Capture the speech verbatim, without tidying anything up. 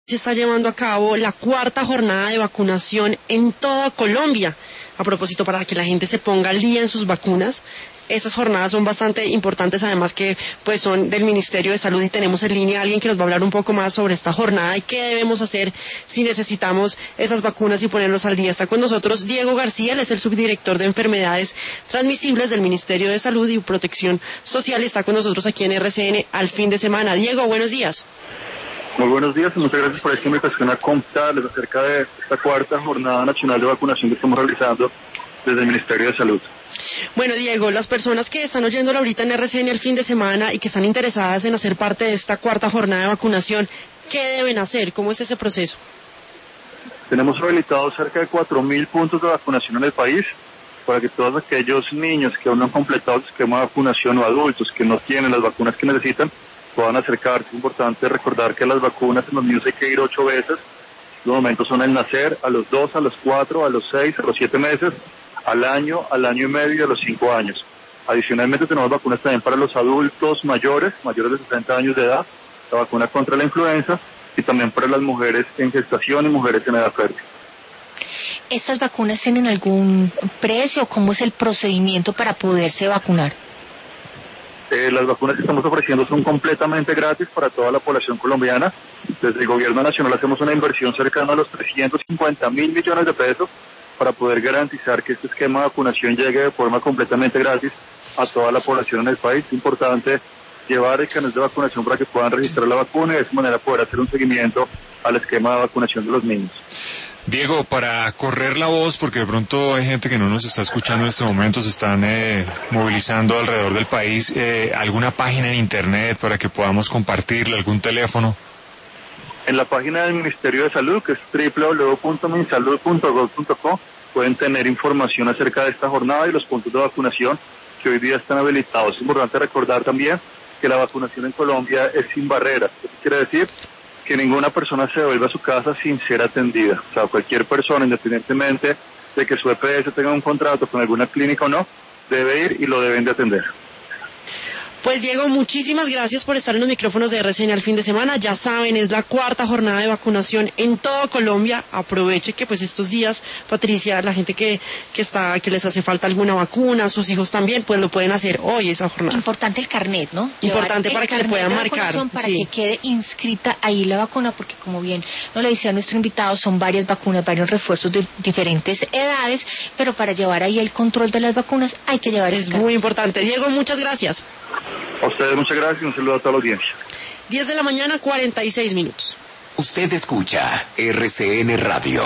Se está llevando a cabo la cuarta jornada de vacunación en toda Colombia. A propósito, para que la gente se ponga al día en sus vacunas, estas jornadas son bastante importantes, además que pues son del Ministerio de Salud, y tenemos en línea a alguien que nos va a hablar un poco más sobre esta jornada y qué debemos hacer si necesitamos esas vacunas y ponernos al día. Está con nosotros Diego García, él es el subdirector de enfermedades transmisibles del Ministerio de Salud y Protección Social, y está con nosotros aquí en R C N al fin de semana. Diego, buenos días. Muy buenos días y muchas gracias por esta invitación a contarles acerca de esta cuarta jornada nacional de vacunación que estamos realizando desde el Ministerio de Salud. Bueno, Diego, las personas que están oyéndolo ahorita en R C N el fin de semana y que están interesadas en hacer parte de esta cuarta jornada de vacunación, ¿qué deben hacer? ¿Cómo es ese proceso? Tenemos habilitados cerca de cuatro mil puntos de vacunación en el país para que todos aquellos niños que aún no han completado el esquema de vacunación o adultos que no tienen las vacunas que necesitan puedan acercarse. Es importante recordar que las vacunas en los niños hay que ir ocho veces. Los momentos son al nacer, a los dos, a los cuatro, a los seis, a los siete meses, al año, al año y medio y a los cinco años. Adicionalmente tenemos vacunas también para los adultos mayores, mayores de sesenta años de edad, la vacuna contra la influenza, y también para las mujeres en gestación y mujeres en edad fértil. ¿Estas vacunas tienen algún precio? ¿Cómo es el procedimiento para poderse vacunar? Eh, las vacunas que estamos ofreciendo son completamente gratis para toda la población colombiana. Desde el gobierno nacional hacemos una inversión cercana a los trescientos cincuenta mil millones de pesos para poder garantizar que este esquema de vacunación llegue de forma completamente gratis a toda la población en el país. Es importante llevar el canal de vacunación para que puedan registrar la vacuna y de esa manera poder hacer un seguimiento al esquema de vacunación de los niños. Diego, para correr la voz, porque de pronto hay gente que no nos está escuchando en este momento, se están eh, movilizando alrededor del país, eh, ¿alguna página en internet para que podamos compartirle, algún teléfono? En la página del Ministerio de Salud, que es doble u doble u doble u punto minsalud punto gov punto co, pueden tener información acerca de esta jornada y los puntos de vacunación que hoy día están habilitados. Es importante recordar también que la vacunación en Colombia es sin barreras. ¿Qué quiere decir? Que ninguna persona se devuelva a su casa sin ser atendida. O sea, cualquier persona, independientemente de que su E P S tenga un contrato con alguna clínica o no, debe ir y lo deben de atender. Pues Diego, muchísimas gracias por estar en los micrófonos de R C N al fin de semana. Ya saben, es la cuarta jornada de vacunación en toda Colombia. Aproveche que pues estos días, Patricia, la gente que, que está, que les hace falta alguna vacuna, sus hijos también, pues lo pueden hacer hoy esa jornada. Importante el carnet, ¿no? Importante Llevar para que le puedan marcar. Para sí. que quede inscrita ahí la vacuna, porque como bien nos lo decía nuestro invitado, son varias vacunas, varios refuerzos de diferentes edades, pero para llevar ahí el control de las vacunas hay que llevar Es muy importante. Diego, muchas gracias. A ustedes muchas gracias y un saludo a toda la audiencia. diez de la mañana, cuarenta y seis minutos. Usted escucha R C N Radio.